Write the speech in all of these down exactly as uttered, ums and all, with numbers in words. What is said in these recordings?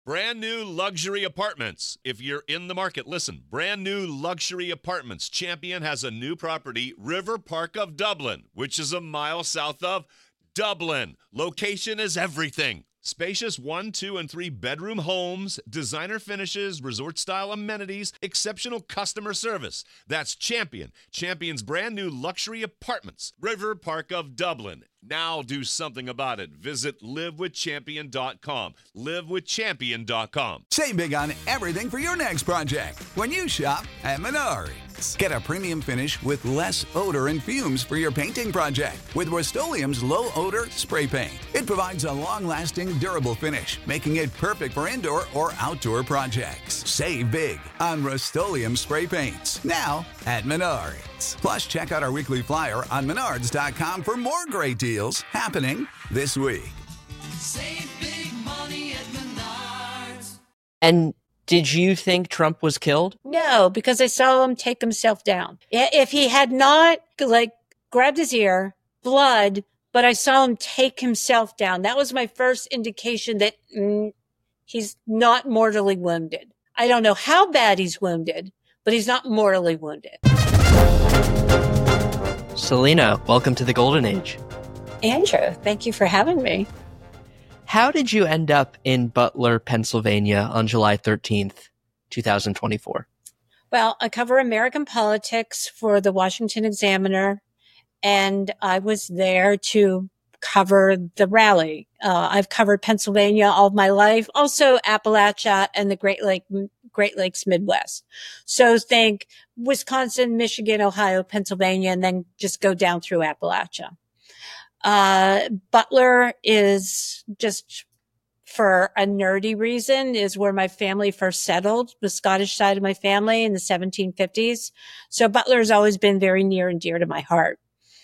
Brand new luxury apartments. If you're in the market, listen. Brand new luxury apartments. Champion has a new property, River Park of Dublin, which is a mile south of Dublin. Location is everything. Spacious one, two, and three bedroom homes, designer finishes, resort-style amenities, exceptional customer service. That's Champion. Champion's brand new luxury apartments. River Park of Dublin. Now do something about it. Visit live with champion dot com. live with champion dot com. Save big on everything for your next project when you shop at Menards. Get a premium finish with less odor and fumes for your painting project with Rust-Oleum's low-odor spray paint. It provides a long-lasting, durable finish, making it perfect for indoor or outdoor projects. Save big on Rust-Oleum spray paints now at Menards. Plus, check out our weekly flyer on menards dot com for more great deals happening this week. Save big money at Menards. And did you think Trump was killed? No, because I saw him take himself down. If he had not, like, grabbed his ear, blood, but I saw him take himself down. That was my first indication that mm, he's not mortally wounded. I don't know how bad he's wounded, but he's not mortally wounded. Selena, welcome to the Golden Age. Andrew, thank you for having me. How did you end up in Butler, Pennsylvania on July thirteenth, twenty twenty-four? Well, I cover American politics for the Washington Examiner, and I was there to cover the rally. Uh, I've covered Pennsylvania all of my life, also Appalachia and the Great Lake, Great Lakes Midwest. So think Wisconsin, Michigan, Ohio, Pennsylvania, and then just go down through Appalachia. Uh, Butler is just for a nerdy reason is where my family first settled, the Scottish side of my family in the seventeen fifties. So Butler has always been very near and dear to my heart.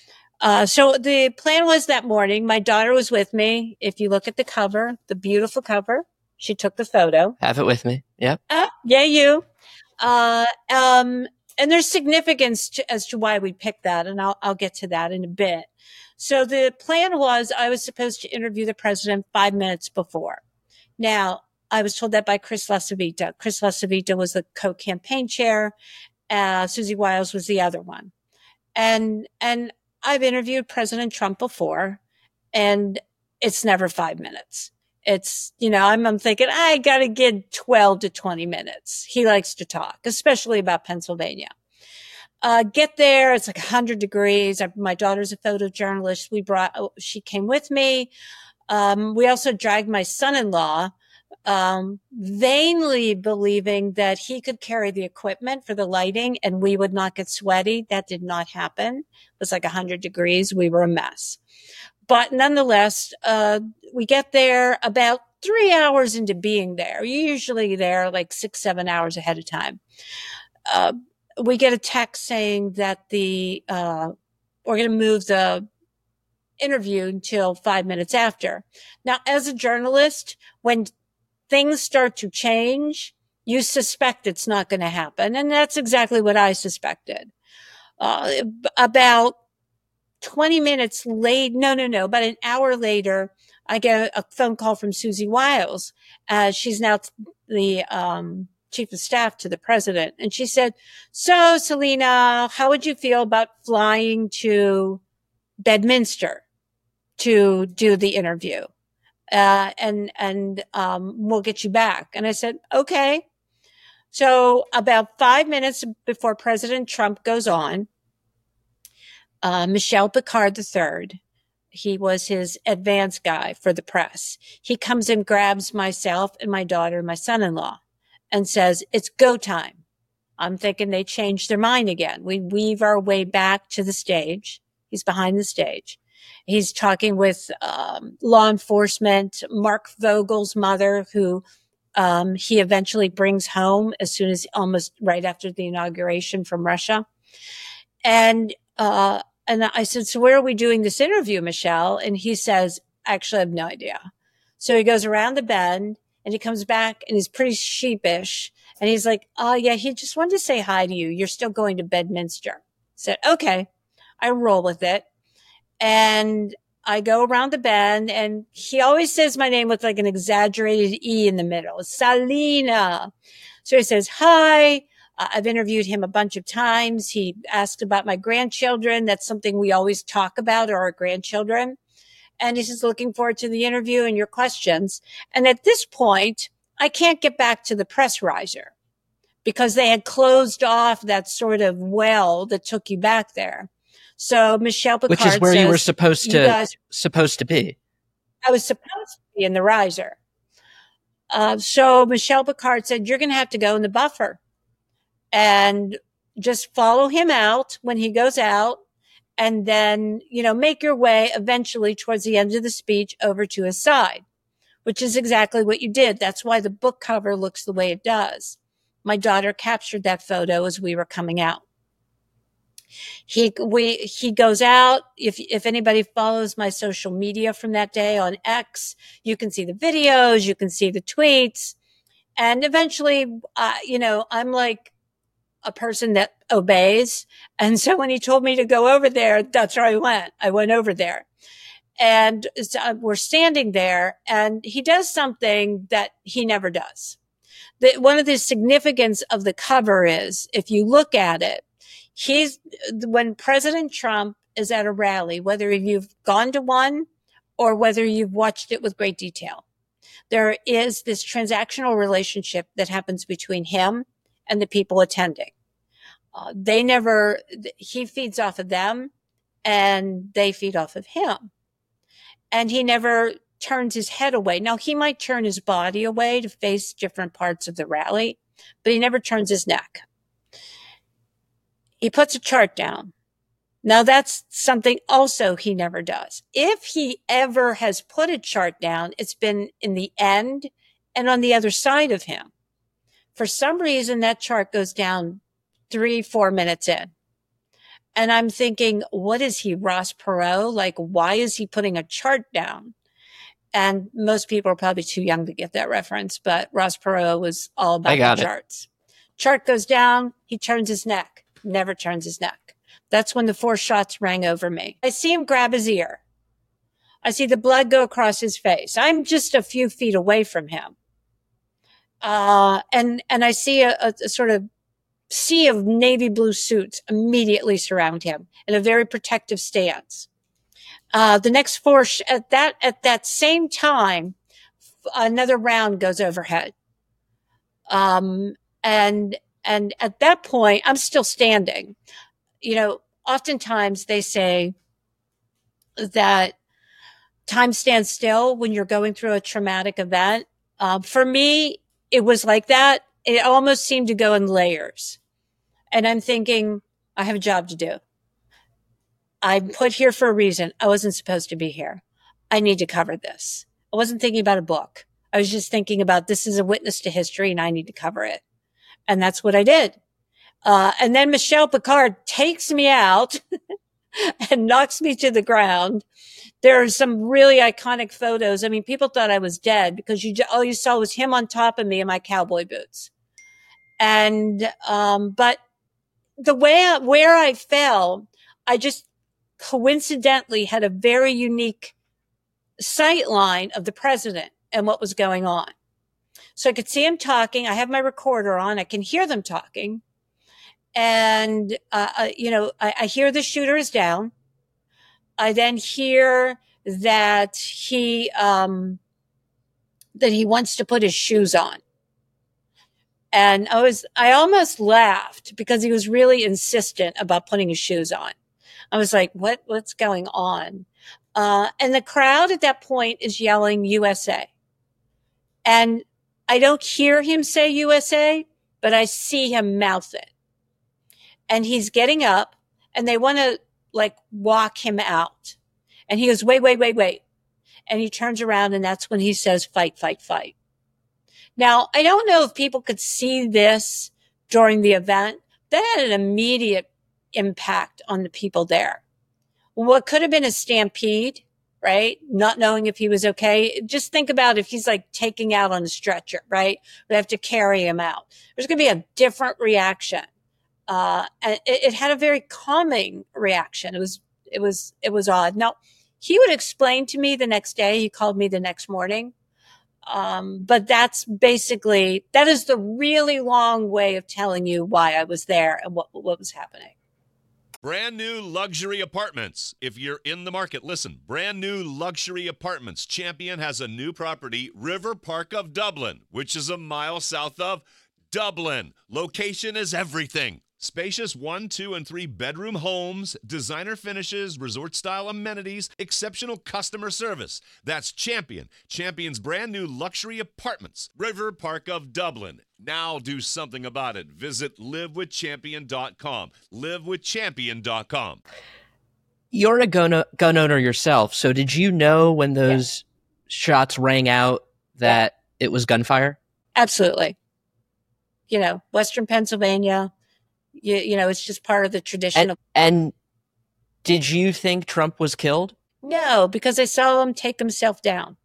Uh, so the plan was that morning, my daughter was with me. If you look at the cover, the beautiful cover, she took the photo. Have it with me. Yep. Uh, yeah, you. Uh, um, and there's significance to, as to why we picked that. And I'll, I'll get to that in a bit. So the plan was I was supposed to interview the president five minutes before. Now, I was told that by Chris LaCivita. Chris LaCivita was the co-campaign chair. Uh, Susie Wiles was the other one. And, and I've interviewed President Trump before, and it's never five minutes. It's, you know, I'm, I'm thinking, I got to get twelve to twenty minutes. He likes to talk, especially about Pennsylvania. Uh, get there. It's like one hundred degrees. I, my daughter's a photojournalist. We brought, oh, she came with me. Um, we also dragged my son-in-law, um, vainly believing that he could carry the equipment for the lighting and we would not get sweaty. That did not happen. It was like one hundred degrees. We were a mess. But nonetheless, uh, we get there about three hours into being there. You're usually there like six, seven hours ahead of time. Uh, we get a text saying that the, uh, we're going to move the interview until five minutes after. Now, as a journalist, when things start to change, you suspect it's not going to happen. And that's exactly what I suspected. Uh, about twenty minutes late, no, no, no, about an hour later, I get a phone call from Susie Wiles. Uh, she's now the, um, chief of staff to the president. And she said, so Selena, how would you feel about flying to Bedminster to do the interview? Uh, and, and, um, we'll get you back. And I said, okay. So about five minutes before President Trump goes on, uh, Michel Picard the third, he was his advance guy for the press. He comes and grabs myself and my daughter and my son-in-law and says, it's go time. I'm thinking they changed their mind again. We weave our way back to the stage. He's behind the stage. He's talking with um, law enforcement, Mark Vogel's mother, who um, he eventually brings home as soon as almost right after the inauguration from Russia. And uh, and I said, so where are we doing this interview, Michelle? And he says, actually, I have no idea. So he goes around the bend and he comes back and he's pretty sheepish. And he's like, oh, yeah, he just wanted to say hi to you. You're still going to Bedminster. I said, okay, I roll with it. And I go around the bend, and he always says my name with like an exaggerated E in the middle. Salina. So he says, hi. Uh, I've interviewed him a bunch of times. He asked about my grandchildren. That's something we always talk about, are our grandchildren. And he says, looking forward to the interview and your questions. And at this point, I can't get back to the press riser because they had closed off that sort of well that took you back there. So Michelle Picard Which is where says, you were supposed to, guys, supposed to be. I was supposed to be in the riser. Uh, so Michelle Picard said, you're going to have to go in the buffer and just follow him out when he goes out. And then, you know, make your way eventually towards the end of the speech over to his side, which is exactly what you did. That's why the book cover looks the way it does. My daughter captured that photo as we were coming out. He, we, he goes out. If, if anybody follows my social media from that day on X, you can see the videos, you can see the tweets. And eventually, uh, you know, I'm like a person that obeys. And so when he told me to go over there, that's where I went. I went over there. And so we're standing there, and he does something that he never does. The, one of the significance of the cover is, if you look at it, he's, when President Trump is at a rally, whether you've gone to one or whether you've watched it with great detail, there is this transactional relationship that happens between him and the people attending. Uh, they never, he feeds off of them and they feed off of him. And he never turns his head away. Now, he might turn his body away to face different parts of the rally, but he never turns his neck. He puts a chart down. Now, that's something also he never does. If he ever has put a chart down, it's been in the end and on the other side of him. For some reason, that chart goes down three, four minutes in. And I'm thinking, what is he, Ross Perot? Like, why is he putting a chart down? And most people are probably too young to get that reference, but Ross Perot was all about I got the it. charts. Chart goes down, he turns his neck, never turns his neck. That's when the four shots rang over me. I see him grab his ear. I see the blood go across his face. I'm just a few feet away from him. Uh, and, and I see a, a, a sort of sea of navy blue suits immediately surround him in a very protective stance. Uh, the next four, sh- at that, at that same time, another round goes overhead. Um, and, and at that point, I'm still standing. You know, oftentimes they say that time stands still when you're going through a traumatic event. Um, for me, it was like that. It almost seemed to go in layers. And I'm thinking, I have a job to do. I'm put here for a reason. I wasn't supposed to be here. I need to cover this. I wasn't thinking about a book. I was just thinking about, this is a witness to history and I need to cover it. And that's what I did. Uh, and then Michelle Picard takes me out and knocks me to the ground. There are some really iconic photos. I mean, people thought I was dead because you, all you saw was him on top of me in my cowboy boots. And, um, but the way, I, where I fell, I just coincidentally had a very unique sight line of the president and what was going on. So I could see him talking. I have my recorder on. I can hear them talking. And, uh, uh, you know, I, I hear the shooter is down. I then hear that he, um, that he wants to put his shoes on. And I was, I almost laughed because he was really insistent about putting his shoes on. I was like, what, what's going on? Uh, and the crowd at that point is yelling U S A. And I don't hear him say U S A, but I see him mouth it. And he's getting up and they want to like walk him out. And he goes, wait, wait, wait, wait. And he turns around and that's when he says, fight, fight, fight. Now, I don't know if people could see this during the event. That had an immediate impact on the people there. What could have been a stampede, right? Not knowing if he was okay. Just think about if he's like taking out on a stretcher, right? We have to carry him out. There's going to be a different reaction. Uh, and it, it had a very calming reaction. It was, it was, it was odd. Now, He would explain to me the next day. He called me the next morning. Um, but that's basically, that is the really long way of telling you why I was there and what, what was happening. Brand new luxury apartments. If you're in the market, listen. Brand new luxury apartments. Champion has a new property, River Park of Dublin, which is a mile south of Dublin. Location is everything. Spacious one, two, and three bedroom homes, designer finishes, resort-style amenities, exceptional customer service. That's Champion. Champion's brand new luxury apartments, River Park of Dublin. Now do something about it. Visit live with champion dot com. live with champion dot com. You're a gun, gun owner yourself, so did you know when those yeah. shots rang out that yeah. it was gunfire? Absolutely. You know, Western Pennsylvania, you, you know, it's just part of the tradition. And, of- and did you think Trump was killed? No, because I saw him take himself down.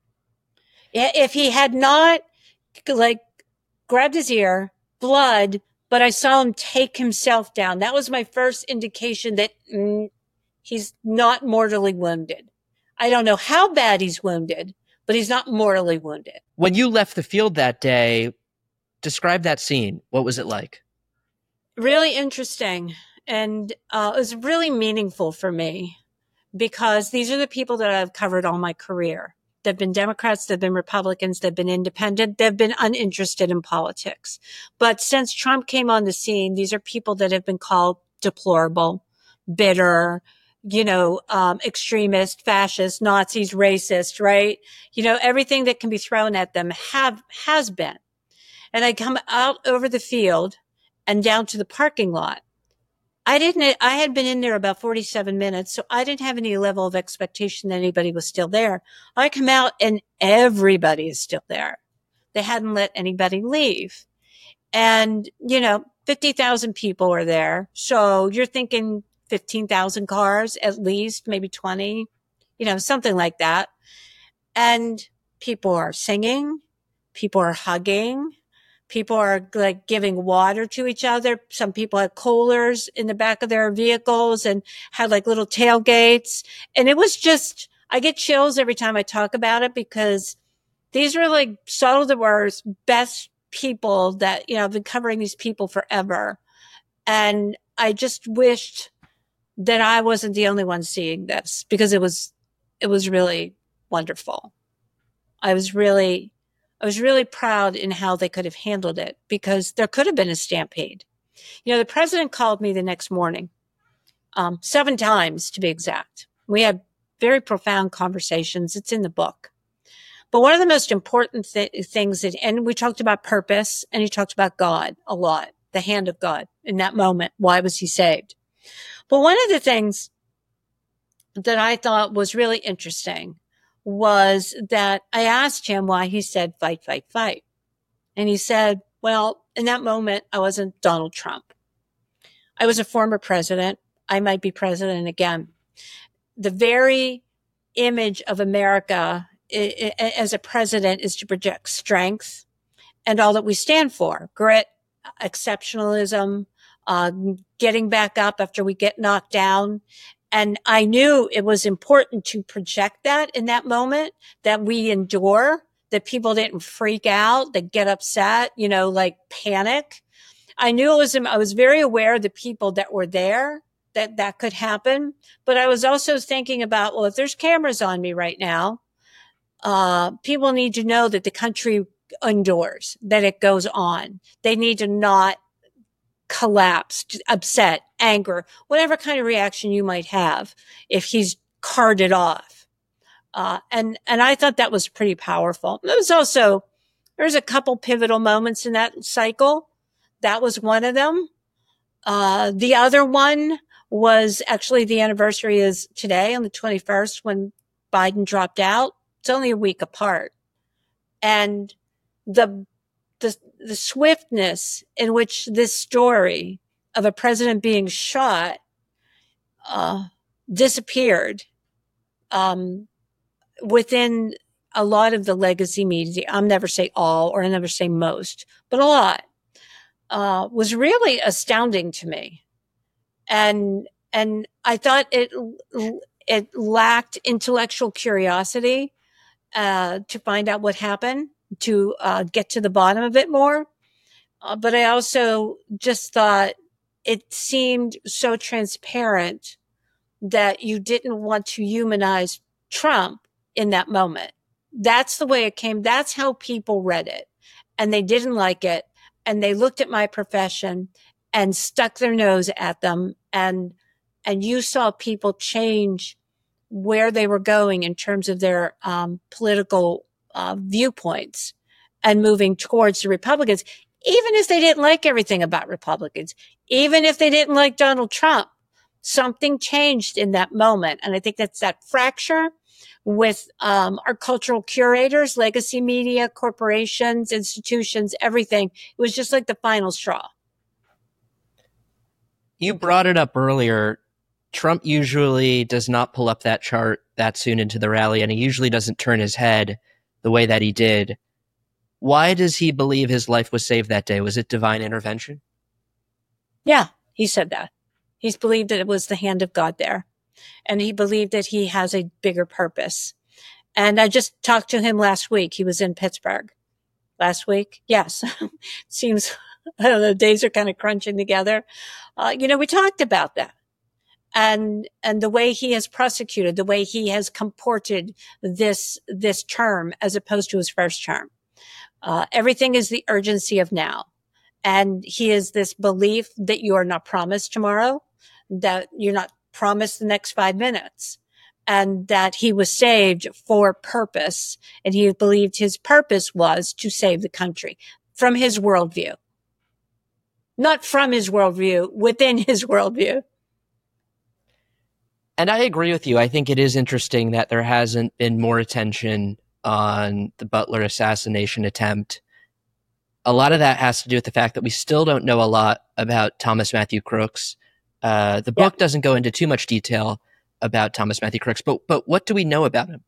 If he had not, like, grabbed his ear, blood, but I saw him take himself down. That was my first indication that mm, he's not mortally wounded. I don't know how bad he's wounded, but he's not mortally wounded. When you left the field that day, describe that scene. What was it like? Really interesting. And uh, it was really meaningful for me because these are the people that I've covered all my career. They've been Democrats, they've been Republicans, they've been independent, they've been uninterested in politics. But since Trump came on the scene, these are people that have been called deplorable, bitter, you know, um, extremist, fascist, Nazis, racist, right? You know, everything that can be thrown at them have, has been. And I come out over the field and down to the parking lot. I didn't, I had been in there about forty-seven minutes, so I didn't have any level of expectation that anybody was still there. I come out and everybody is still there. They hadn't let anybody leave. And, you know, fifty thousand people are there. So you're thinking fifteen thousand cars at least, maybe twenty, you know, something like that. And people are singing. People are hugging. People are like giving water to each other. Some people had coolers in the back of their vehicles and had like little tailgates. And it was just, I get chills every time I talk about it because these were like some of the worst, best people that, you know, I've been covering these people forever. And I just wished that I wasn't the only one seeing this because it was, it was really wonderful. I was really, I was really proud in how they could have handled it because there could have been a stampede. You know, the president called me the next morning, um, seven times to be exact. We had very profound conversations. It's in the book. But one of the most important th- things that, and we talked about purpose and he talked about God a lot, the hand of God in that moment. Why was he saved? But one of the things that I thought was really interesting was that I asked him why he said fight, fight, fight. And he said, well, in that moment, I wasn't Donald Trump. I was a former president. I might be president again. The very image of America I- I, as a president is to project strength and all that we stand for, grit, exceptionalism, uh, getting back up after we get knocked down. And I knew it was important to project that in that moment, that we endure, that people didn't freak out, that get upset, you know, like panic. I knew it was, I was very aware of the people that were there, that that could happen. But I was also thinking about, well, if there's cameras on me right now, uh, people need to know that the country endures, that it goes on. They need to not collapse, upset, anger, whatever kind of reaction you might have if he's carted off. Uh, and, and I thought that was pretty powerful. There was also, there's a couple pivotal moments in that cycle. That was one of them. Uh, the other one was actually the anniversary is today on the twenty-first when Biden dropped out. It's only a week apart. And the The, the swiftness in which this story of a president being shot uh, disappeared um, within a lot of the legacy media. I'll never say all or I'll never say most, but a lot uh, was really astounding to me. And and I thought it it lacked intellectual curiosity uh, to find out what happened, to uh, get to the bottom of it more. Uh, but I also just thought it seemed so transparent that you didn't want to humanize Trump in that moment. That's the way it came. That's how people read it. And they didn't like it. And they looked at my profession and stuck their nose at them. And, and you saw people change where they were going in terms of their um, political uh, viewpoints and moving towards the Republicans, even if they didn't like everything about Republicans, even if they didn't like Donald Trump. Something changed in that moment. And I think that's that fracture with um, our cultural curators, legacy media, corporations, institutions, everything. It was just like the final straw. You brought it up earlier. Trump usually does not pull up that chart that soon into the rally, and he usually doesn't turn his head the way that he did. Why does he believe his life was saved that day? Was it divine intervention? Yeah, he said that. He's believed that it was the hand of God there. And he believed that he has a bigger purpose. And I just talked to him last week. He was in Pittsburgh last week. Yes. Seems, I don't know, days are kind of crunching together. Uh, you know, we talked about that. And, and the way he has prosecuted, the way he has comported this, this term as opposed to his first term. Uh, everything is the urgency of now. And he is this belief that you are not promised tomorrow, that you're not promised the next five minutes, and that he was saved for purpose. And he believed his purpose was to save the country from his worldview, not from his worldview, within his worldview. And I agree with you. I think it is interesting that there hasn't been more attention on the Butler assassination attempt. A lot of that has to do with the fact that we still don't know a lot about Thomas Matthew Crooks. Uh, the book yeah. doesn't go into too much detail about Thomas Matthew Crooks, but but what do we know about him?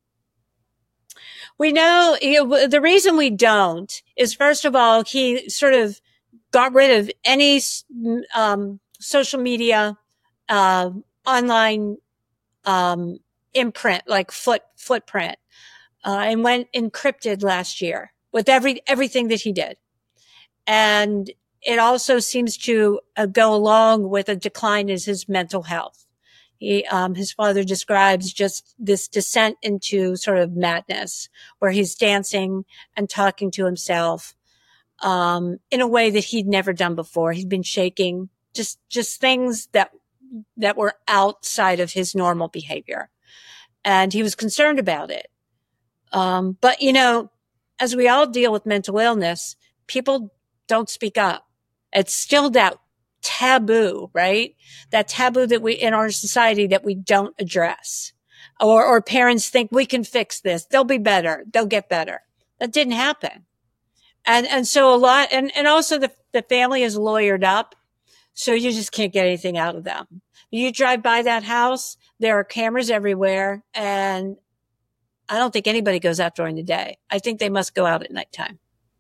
We know, you know, the reason we don't is, first of all, he sort of got rid of any um, social media, uh, online um, imprint, like foot footprint, uh, and went encrypted last year with every everything that he did. And it also seems to uh, go along with a decline in his mental health. He, um, his father describes just this descent into sort of madness where he's dancing and talking to himself, um, in a way that he'd never done before. He'd been shaking, just, just things that, that were outside of his normal behavior. And he was concerned about it. Um, but you know, as we all deal with mental illness, people don't speak up. It's still that taboo, right? That taboo that we, in our society, that we don't address. Or, or parents think we can fix this. They'll be better. They'll get better. That didn't happen. And, and so a lot, and, and also the, the family is lawyered up. So you just can't get anything out of them. You drive by that house, there are cameras everywhere. And I don't think anybody goes out during the day. I think they must go out at nighttime.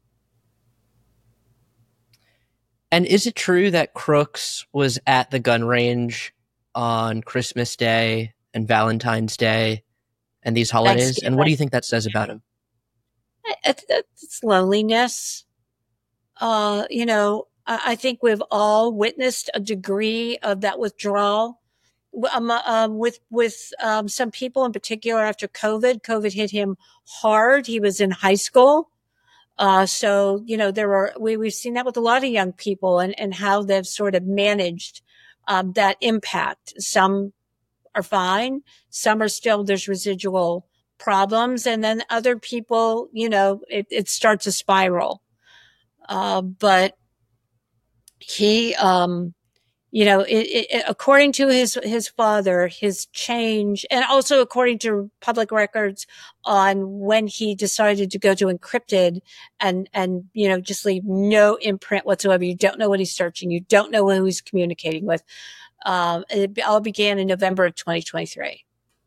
And is it true that Crooks was at the gun range on Christmas Day and Valentine's Day and these holidays? And what do you think that says about him? It's, it's loneliness. Uh, you know, I, I think we've all witnessed a degree of that withdrawal. Um, um, with with um, some people in particular after COVID. COVID hit him hard. He was in high school. Uh, so, you know, there were, we, we've seen that with a lot of young people and, and how they've sort of managed, um, that impact. Some are fine. Some are still, there's residual problems. And then other people, you know, it, it starts a spiral. Uh, but he, um, you know, it, it, according to his, his father, his change, and also according to public records on when he decided to go to encrypted and, and, you know, just leave no imprint whatsoever. You don't know what he's searching. You don't know who he's communicating with. Um, it all began in November of twenty twenty-three.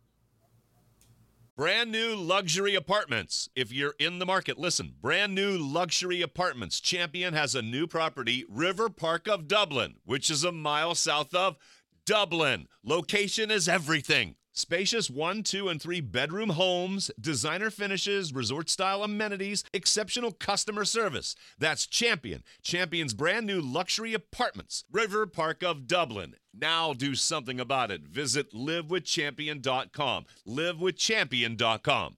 Brand new luxury apartments. If you're in the market, listen. Brand new luxury apartments. Champion has a new property, River Park of Dublin, which is a mile south of Dublin. Location is everything. Spacious one, two, and three bedroom homes, designer finishes, resort-style amenities, exceptional customer service. That's Champion. Champion's brand new luxury apartments. River Park of Dublin. Now do something about it. Visit live with champion dot com. live with champion dot com.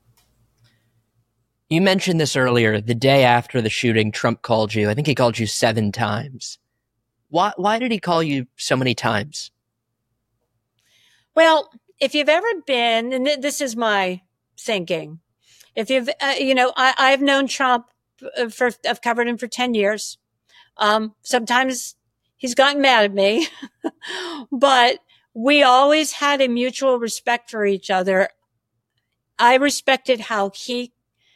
You mentioned this earlier. The day after the shooting, Trump called you. I think he called you seven times. Why, why did he call you so many times? Well, if you've ever been, and th- this is my thinking, if you've, uh, you know, I, I've known Trump for, I've covered him for ten years. Um, sometimes he's gotten mad at me, but we always had a mutual respect for each other. I respected how he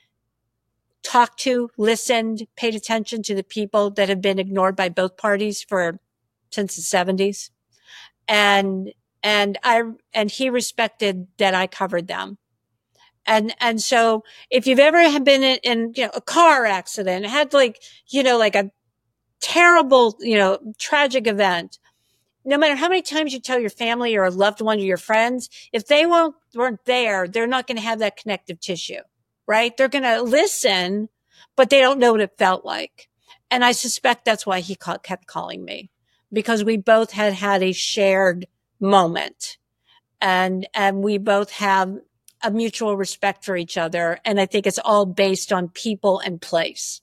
talked to, listened, paid attention to the people that have been ignored by both parties for since the seventies. And, and I, and he respected that I covered them. And, and so if you've ever have been in, in, you know, a car accident, had like, you know, like a terrible, you know, tragic event, no matter how many times you tell your family or a loved one or your friends, if they won't, weren't there, they're not going to have that connective tissue. Right? They're going to listen, but they don't know what it felt like. And I suspect that's why he call, kept calling me, because we both had had a shared moment, and, and we both have a mutual respect for each other. And I think it's all based on people and place.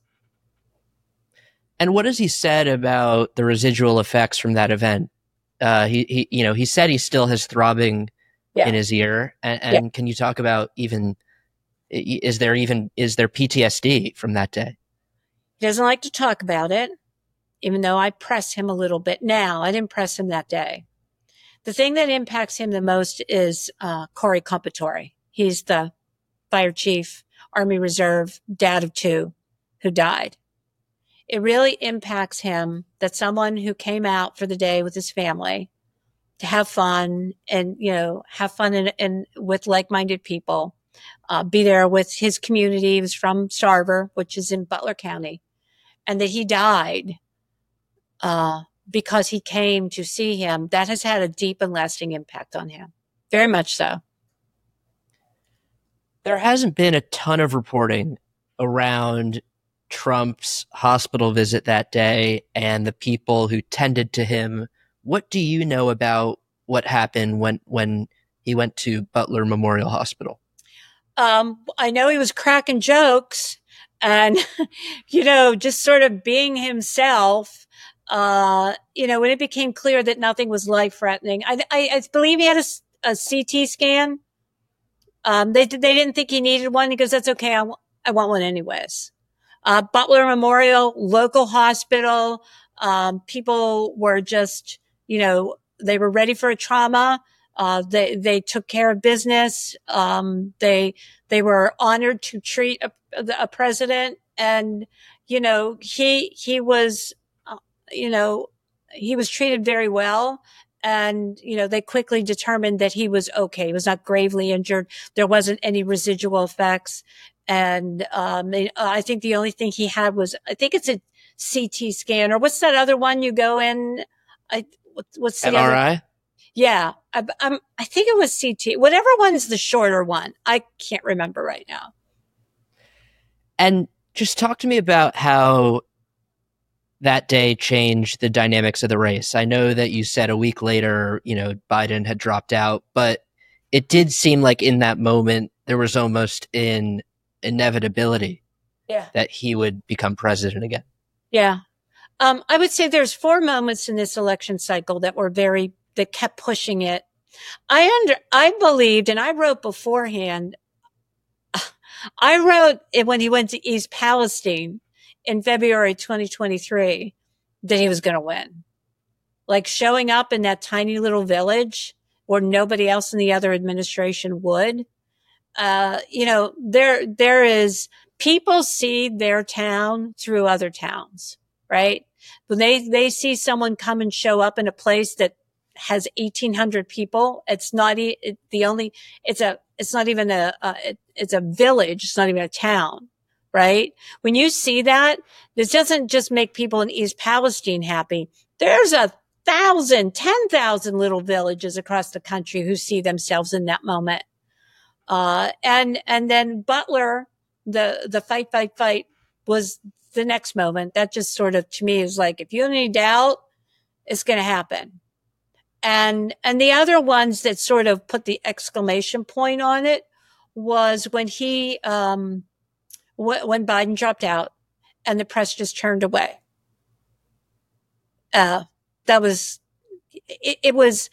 And what has he said about the residual effects from that event? Uh, he, he, you know, he said he still has throbbing yeah. in his ear. And, and yeah. can you talk about even, Is there even, is there P T S D from that day? He doesn't like to talk about it, even though I press him a little bit now. I didn't press him that day. The thing that impacts him the most is uh, Corey Compatore. He's the fire chief, Army Reserve, dad of two, who died. It really impacts him that someone who came out for the day with his family to have fun and, you know, have fun in, in, with like-minded people, Uh, be there with his community. He was from Starver, which is in Butler County, and that he died uh, because he came to see him. That has had a deep and lasting impact on him. Very much so. There hasn't been a ton of reporting around Trump's hospital visit that day and the people who tended to him. What do you know about what happened when, when he went to Butler Memorial Hospital? Um, I know he was cracking jokes and, you know, just sort of being himself. Uh, you know, when it became clear that nothing was life threatening, I, I, I believe he had a, a C T scan. Um, they, they didn't think he needed one. He goes, that's okay. I, w- I want one anyways. Uh, Butler Memorial, local hospital. Um, people were just, you know, they were ready for a trauma. Uh, they, they took care of business. Um, they, they were honored to treat a, a president. And, you know, he, he was, uh, you know, he was treated very well. And, you know, they quickly determined that he was okay. He was not gravely injured. There wasn't any residual effects. And, um, they, uh, I think the only thing he had was, I think it's a C T scan, or what's that other one you go in? I, what's the M R I? other? Yeah, I, I'm, I think it was C T. Whatever one's the shorter one. I can't remember right now. And just talk to me about how that day changed the dynamics of the race. I know that you said a week later, you know, Biden had dropped out, but it did seem like in that moment there was almost an inevitability yeah. that he would become president again. Yeah. Um, I would say there's four moments in this election cycle that were very that kept pushing it. I under, I believed, and I wrote beforehand, I wrote it when he went to East Palestine in February twenty twenty-three that he was going to win. Like showing up in that tiny little village where nobody else in the other administration would. Uh, you know, there, there is, people see their town through other towns, right? When they, they see someone come and show up in a place that has eighteen hundred people. It's not e- it, the only, it's a, it's not even a, uh, it, it's a village. It's not even a town, right? When you see that, this doesn't just make people in East Palestine happy. There's a thousand, ten thousand little villages across the country who see themselves in that moment. Uh, and, and then Butler, the, the fight, fight, fight was the next moment. That just sort of, to me, is like, if you have any doubt, it's going to happen. And, and the other ones that sort of put the exclamation point on it was when he, um, wh- when Biden dropped out and the press just turned away. Uh, that was, it, it was,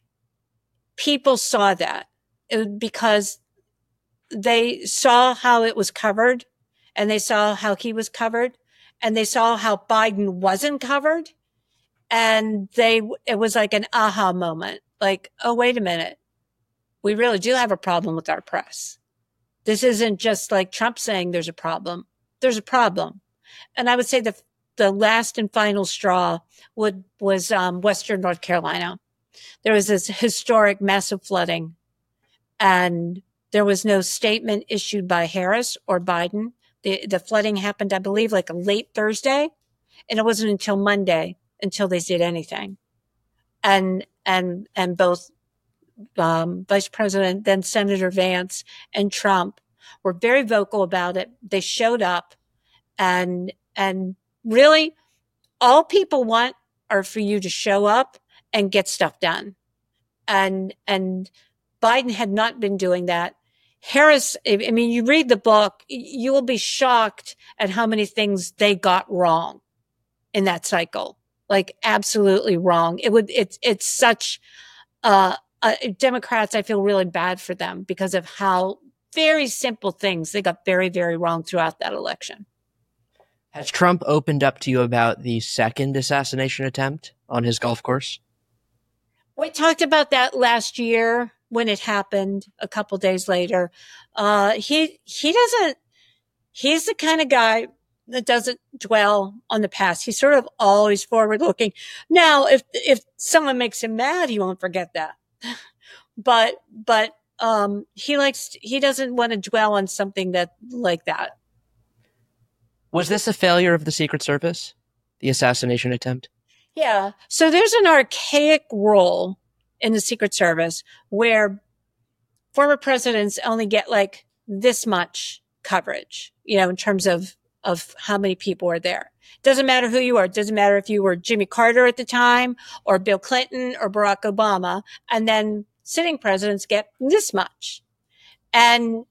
people saw that it was because they saw how it was covered and they saw how he was covered and they saw how Biden wasn't covered. And they, it was like an aha moment. Like, oh, wait a minute. We really do have a problem with our press. This isn't just like Trump saying there's a problem. There's a problem. And I would say the, the last and final straw would, was, um, Western North Carolina. There was this historic massive flooding and there was no statement issued by Harris or Biden. The, the flooding happened, I believe, like a late Thursday. And it wasn't until Monday until they did anything. And, and, and both, um, Vice President, then Senator Vance and Trump were very vocal about it. They showed up and, and really all people want are for you to show up and get stuff done. And, and Biden had not been doing that. Harris, I mean, you read the book, you will be shocked at how many things they got wrong in that cycle. Like absolutely wrong. It would, it's, it's such, uh, uh, Democrats, I feel really bad for them because of how very simple things they got very, very wrong throughout that election. Has Trump opened up to you about the second assassination attempt on his golf course? We talked about that last year when it happened a couple days later. Uh, he, he doesn't, he's the kind of guy that doesn't dwell on the past. He's sort of always forward looking. Now, if, if someone makes him mad, he won't forget that. But, but, um, he likes, he doesn't want to dwell on something that like that. Was this a failure of the Secret Service? The assassination attempt? Yeah. So there's an archaic role in the Secret Service where former presidents only get like this much coverage, you know, in terms of, of how many people are there. Doesn't matter who you are. It doesn't matter if you were Jimmy Carter at the time or Bill Clinton or Barack Obama. And then sitting presidents get this much. And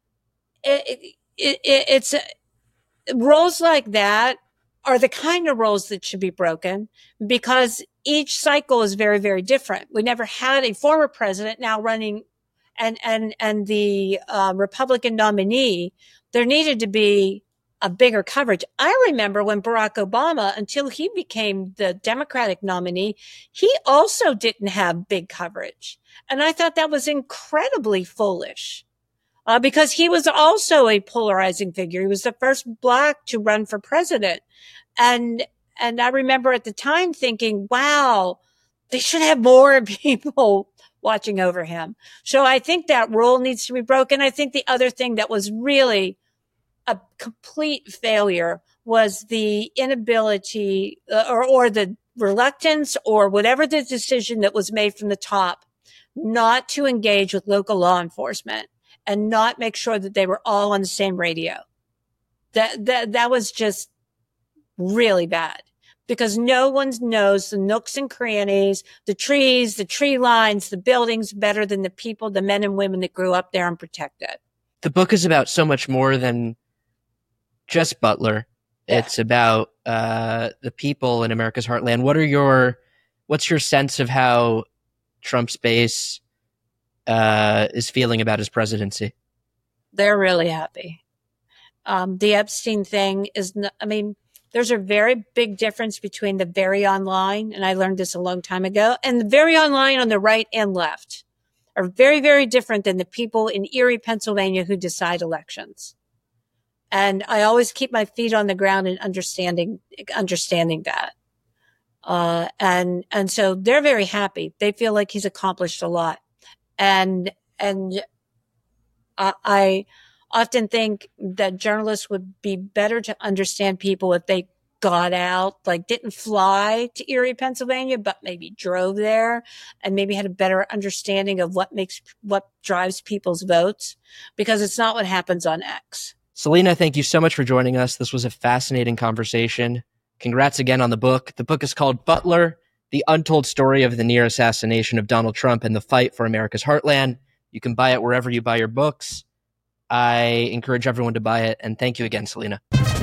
it, it, it, it's uh, roles like that are the kind of roles that should be broken because each cycle is very, very different. We never had a former president now running and, and, and the uh, Republican nominee. There needed to be a bigger coverage. I remember when Barack Obama, until he became the Democratic nominee, he also didn't have big coverage. And I thought that was incredibly foolish. Uh, because he was also a polarizing figure. He was the first black to run for president. And, and I remember at the time thinking, wow, they should have more people watching over him. So I think that rule needs to be broken. I think the other thing that was really a complete failure was the inability uh, or, or the reluctance or whatever the decision that was made from the top not to engage with local law enforcement and not make sure that they were all on the same radio. That, that, that was just really bad because no one knows the nooks and crannies, the trees, the tree lines, the buildings better than the people, the men and women that grew up there and protected. The book is about so much more than just Butler. Yeah. It's about uh, the people in America's heartland. What are your, what's your sense of how Trump's base uh, is feeling about his presidency? They're really happy. Um, the Epstein thing is, n- I mean, there's a very big difference between the very online, and I learned this a long time ago, and the very online on the right and left are very, very different than the people in Erie, Pennsylvania who decide elections. And I always keep my feet on the ground in understanding, understanding that. Uh, and, and so they're very happy. They feel like he's accomplished a lot. And, and I, I often think that journalists would be better to understand people if they got out, like didn't fly to Erie, Pennsylvania, but maybe drove there and maybe had a better understanding of what makes, what drives people's votes, because it's not what happens on X. Selena, thank you so much for joining us. This was a fascinating conversation. Congrats again on the book. The book is called Butler, The Untold Story of the Near Assassination of Donald Trump and the Fight for America's Heartland. You can buy it wherever you buy your books. I encourage everyone to buy it. And thank you again, Selena.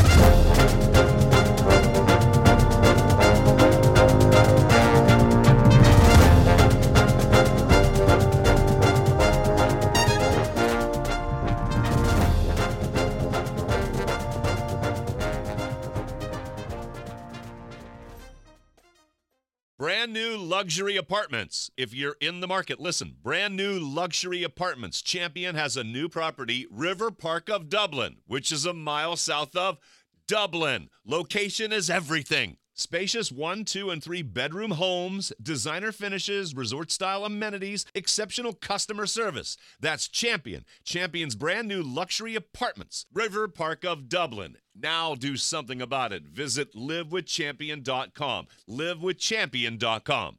Brand new luxury apartments. If you're in the market, listen. Brand new luxury apartments. Champion has a new property, River Park of Dublin, which is a mile south of Dublin. Location is everything. Spacious one, two, and three bedroom homes, designer finishes, resort-style amenities, exceptional customer service. That's Champion. Champion's brand new luxury apartments, River Park of Dublin. Now do something about it. Visit live with champion dot com. live with champion dot com.